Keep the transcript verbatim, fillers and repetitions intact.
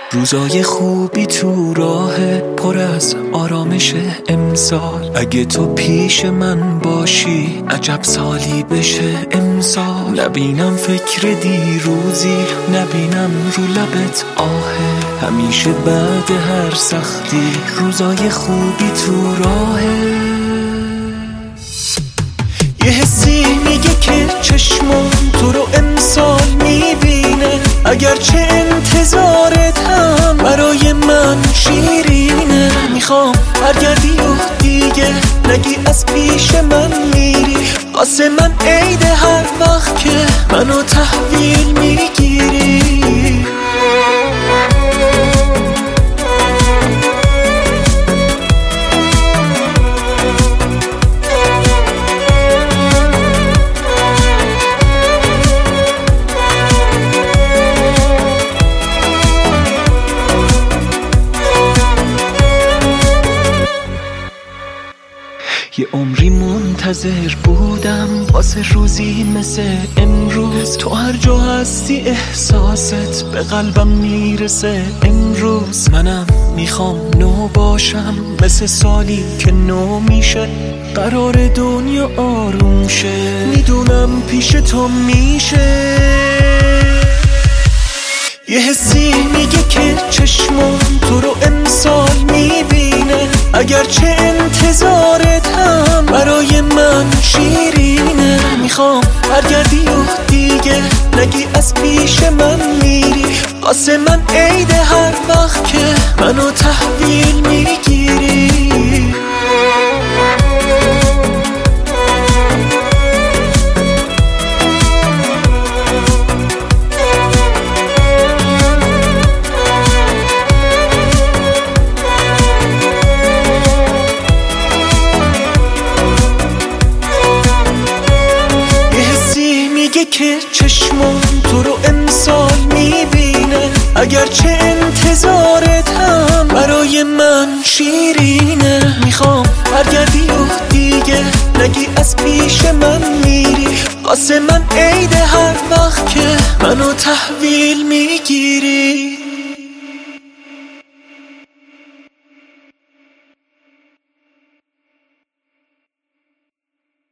روزای خوبی تو راه پر از آرامش امسال. اگه تو پیش من باشی عجب سالی بشه امسال. نبینم فکر دیروزی، نبینم رو لبت آه. همیشه بعد هر سختی روزای خوبی تو راهه. یه حسی میگه که چشمم تو رو امسال میبینه. اگرچه انتظارت هم برای من شیرینه. میخوام برگردی و دیگه نگی از پیش من میری. واسه من عید هر وقت که منو تحویل میگیری. یه عمری منتظر بودم واسه روزی مثل امروز. تو هر جا هستی احساست به قلبم میرسه امروز. منم میخوام نو باشم مثل سالی که نو میشه. قرار دنیا آروم شه، میدونم پیش تو میشه. یه حسی میگه که چشمم تو رو امسال میبینه. اگرچه انتظارت هم برای من شیرینه. میخوام برگردی و دیگه نگی از پیش من میری. واسه من عید هر وقت که منو تحویل میگیری. میگه که چشمم تو رو امسال میبینه. اگرچه انتظارت هم برای من شیرینه. میخوام برگردی و دیگه نگی از پیش من میری. واسه من عید هر وقت که منو تحویل میگیری.